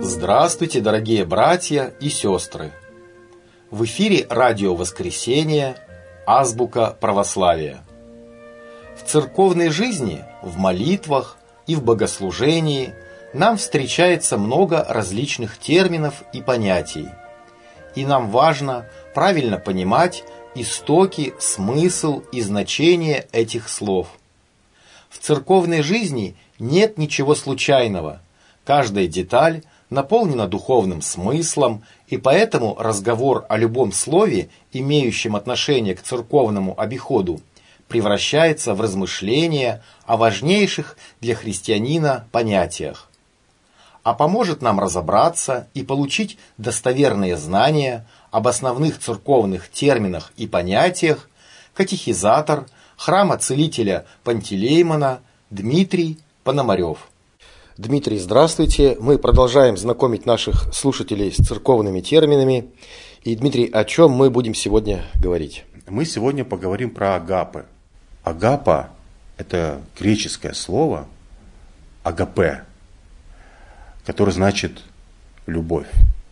Здравствуйте, дорогие братья и сестры! В эфире радио «Воскресение», азбука православия. В церковной жизни, в молитвах и в богослужении нам встречается много различных терминов и понятий. И нам важно правильно понимать истоки, смысл и значение этих слов. В церковной жизни нет ничего случайного. Каждая деталь наполнена духовным смыслом, и поэтому разговор о любом слове, имеющем отношение к церковному обиходу, превращается в размышления о важнейших для христианина понятиях. А поможет нам разобраться и получить достоверные знания об основных церковных терминах и понятиях катехизатор храма целителя Пантелеймона Дмитрий Пономарев. Дмитрий, здравствуйте. Мы продолжаем знакомить наших слушателей с церковными терминами. И, Дмитрий, о чем мы будем сегодня говорить? Мы сегодня поговорим про агапы. Агапа – это греческое слово агапе, которое значит любовь.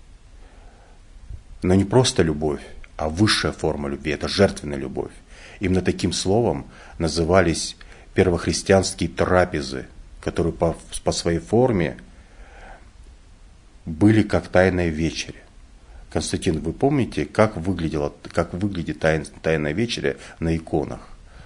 Но не просто любовь, а высшая форма любви – это жертвенная любовь. Именно таким словом назывались первохристианские трапезы, которые по своей форме были как тайная вечеря. Константин, вы помните, как выглядит тайная вечеря на иконах?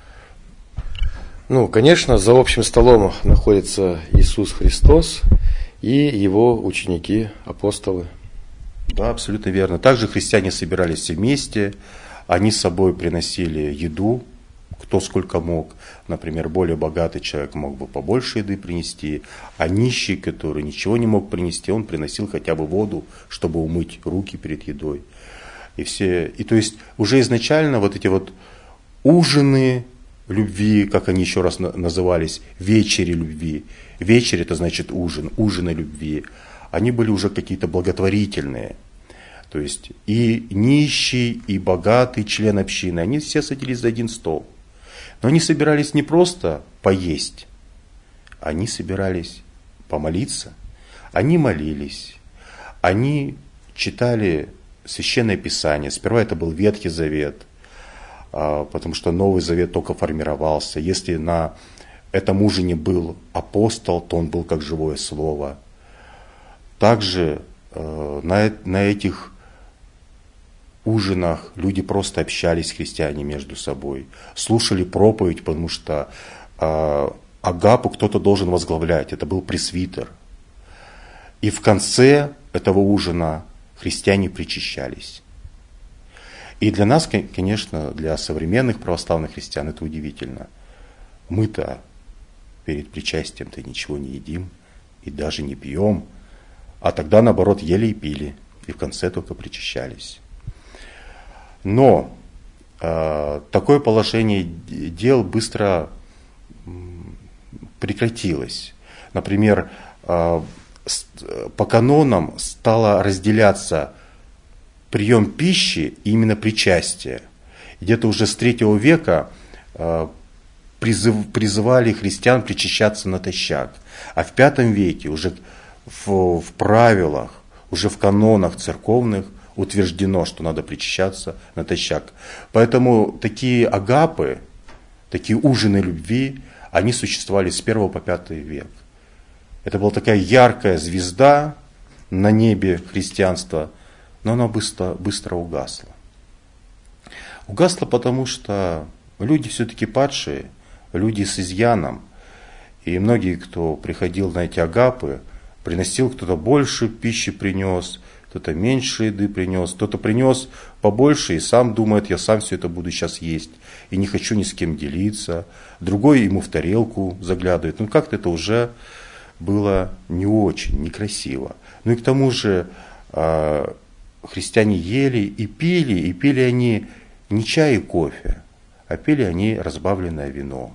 Конечно, за общим столом находится Иисус Христос и его ученики, апостолы. Да, абсолютно верно. Также христиане собирались все вместе, они с собой приносили еду, кто сколько мог. Например, более богатый человек мог бы побольше еды принести, а нищий, который ничего не мог принести, он приносил хотя бы воду, чтобы умыть руки перед едой. И то есть уже изначально вот эти вот ужины любви, как они еще раз назывались, вечери любви. Вечерь — это значит ужин, ужины любви. Они были уже какие-то благотворительные. То есть и нищий, и богатый член общины, они все садились за один стол. Но они собирались не просто поесть, они собирались помолиться, они молились, они читали Священное Писание. Сперва это был Ветхий Завет, потому что Новый Завет только формировался. Если на этом ужине был апостол, то он был как живое слово. Также на этих ужинах люди просто общались, христиане, между собой, слушали проповедь, потому что агапу кто-то должен возглавлять, это был пресвитер. И в конце этого ужина христиане причащались. И для нас, конечно, для современных православных христиан это удивительно. Мы-то перед причастием-то ничего не едим и даже не пьем, а тогда, наоборот, ели и пили, и в конце только причащались. Но такое положение дел быстро прекратилось. Например, по канонам стало разделяться прием пищи и именно причастие. Где-то уже с III века призывали христиан причащаться натощак. А в V веке уже в правилах, уже в канонах церковных утверждено, что надо причащаться натощак. Поэтому такие агапы, такие ужины любви, они существовали с I по V век. Это была такая яркая звезда на небе христианства, но она быстро угасла. Угасла, потому что люди все-таки падшие, люди с изъяном. И многие, кто приходил на эти агапы, приносил, кто-то больше пищи принес, кто-то меньше еды принес, кто-то принес побольше и сам думает, я сам все это буду сейчас есть и не хочу ни с кем делиться. Другой ему в тарелку заглядывает. Как-то это уже было не очень, некрасиво. И к тому же христиане ели и пили они не чай и кофе, а пили они разбавленное вино.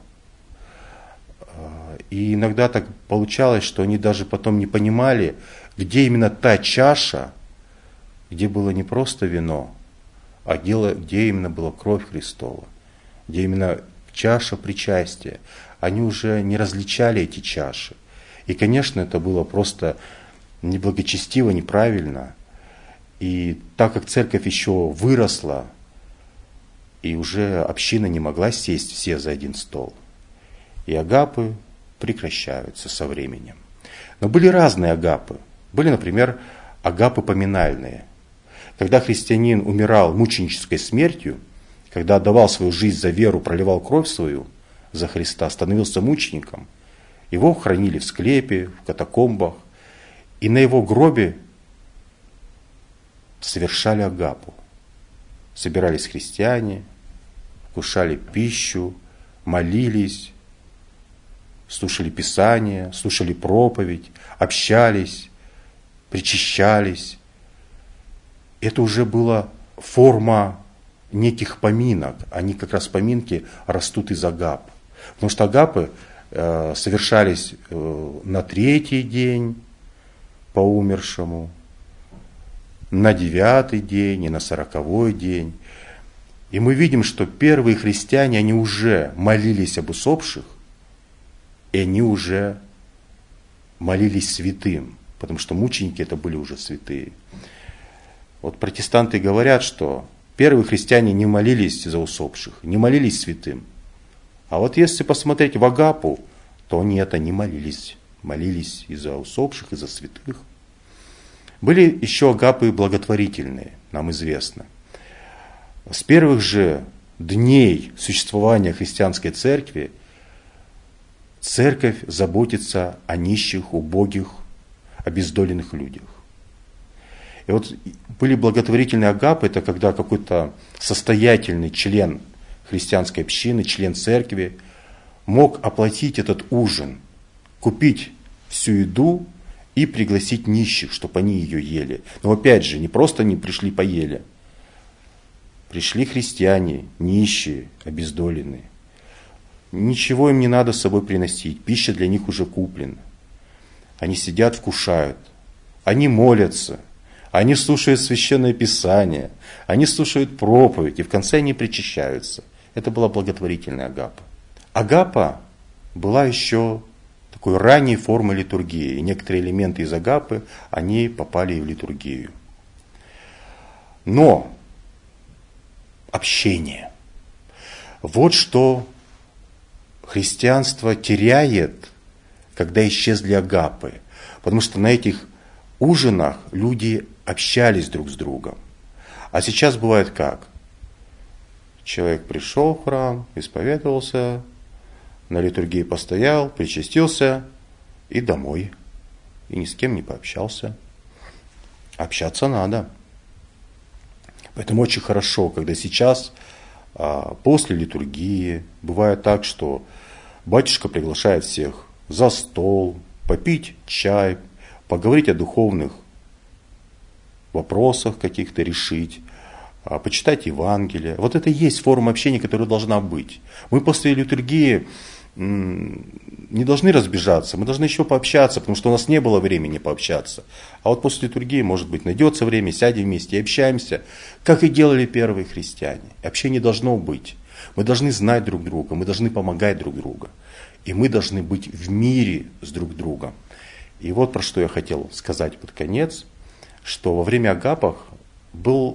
И иногда так получалось, что они даже потом не понимали, где именно та чаша, где было не просто вино, а где именно была кровь Христова, где именно чаша причастия. Они уже не различали эти чаши. И, конечно, это было просто неблагочестиво, неправильно. И так как церковь еще выросла, и уже община не могла сесть все за один стол, и агапы прекращаются со временем. Но были разные агапы. Были, например, агапы поминальные. Когда христианин умирал мученической смертью, когда отдавал свою жизнь за веру, проливал кровь свою за Христа, становился мучеником, его хранили в склепе, в катакомбах, и на его гробе совершали агапу. Собирались христиане, вкушали пищу, молились, слушали Писание, слушали проповедь, общались, причащались. Это уже была форма неких поминок. Они как раз поминки растут из агап. Потому что агапы совершались на 3-й день по умершему, на 9-й день и на 40-й день. И мы видим, что первые христиане, они уже молились об усопших, и они уже молились святым, потому что мученики это были уже святые. Вот протестанты говорят, что первые христиане не молились за усопших, не молились святым. А вот если посмотреть в агапу, то нет, они молились. Молились и за усопших, и за святых. Были еще агапы благотворительные, нам известно. С первых же дней существования христианской церкви церковь заботится о нищих, убогих, обездоленных людях. И вот были благотворительные агапы, это когда какой-то состоятельный член христианской общины, член церкви мог оплатить этот ужин, купить всю еду и пригласить нищих, чтобы они ее ели. Но опять же, не просто они пришли поели. Пришли христиане, нищие, обездоленные. Ничего им не надо с собой приносить, пища для них уже куплена. Они сидят, вкушают, они молятся, они слушают Священное Писание, они слушают проповедь, и в конце они причащаются. Это была благотворительная агапа. Агапа была еще такой ранней формой литургии, и некоторые элементы из агапы, они попали в литургию. Но общение. Вот что христианство теряет, когда исчезли агапы. Потому что на этих ужинах люди общались друг с другом. А сейчас бывает как? Человек пришел в храм, исповедовался, на литургии постоял, причастился и домой. И ни с кем не пообщался. Общаться надо. Поэтому очень хорошо, когда сейчас, после литургии, бывает так, что батюшка приглашает всех за стол, попить чай, поговорить о духовных вопросах каких-то, решить, почитать Евангелие. Вот это и есть форма общения, которая должна быть. Мы после литургии не должны разбежаться, мы должны еще пообщаться, потому что у нас не было времени пообщаться. А вот после литургии, может быть, найдется время, сядем вместе и общаемся, как и делали первые христиане. Общение должно быть. Мы должны знать друг друга, мы должны помогать друг другу. И мы должны быть в мире с друг другом. И вот про что я хотел сказать под конец, что во время агапов было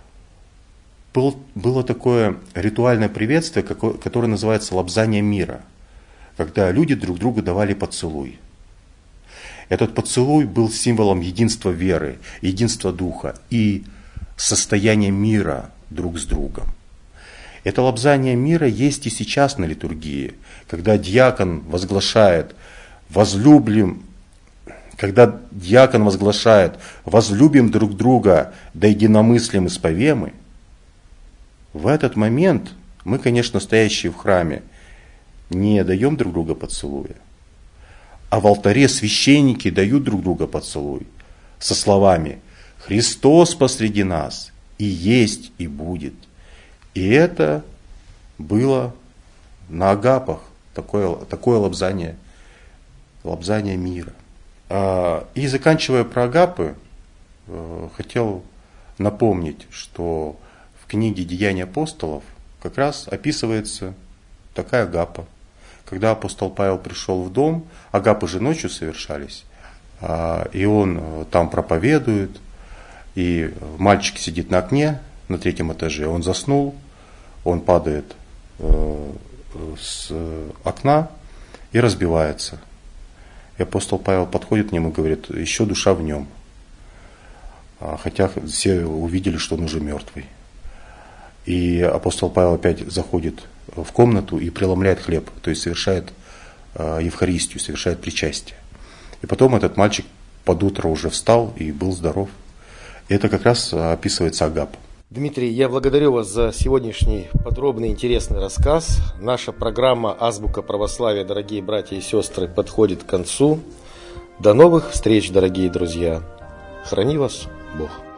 такое ритуальное приветствие, которое называется лобзание мира, когда люди друг другу давали поцелуй. Этот поцелуй был символом единства веры, единства духа и состояния мира друг с другом. Это лобзание мира есть и сейчас на литургии, когда диакон возглашает «возлюбим друг друга, да единомыслием исповемы». В этот момент мы, конечно, стоящие в храме, не даем друг друга поцелуя, а в алтаре священники дают друг друга поцелуй со словами «Христос посреди нас и есть, и будет». И это было на агапах, такое лобзание мира. И заканчивая про агапы, хотел напомнить, что в книге «Деяния апостолов» как раз описывается такая агапа. Когда апостол Павел пришел в дом, агапы же ночью совершались, И он там проповедует, и мальчик сидит на окне на 3-м этаже, он заснул, он падает с окна и разбивается. И апостол Павел подходит к нему и говорит: еще душа в нем. Хотя все увидели, что он уже мертвый. И апостол Павел опять заходит в комнату и преломляет хлеб, то есть совершает Евхаристию, совершает причастие. И потом этот мальчик под утро уже встал и был здоров. И это как раз описывается Агап. Дмитрий, я благодарю вас за сегодняшний подробный и интересный рассказ. Наша программа «Азбука православия», дорогие братья и сестры, подходит к концу. До новых встреч, дорогие друзья. Храни вас Бог.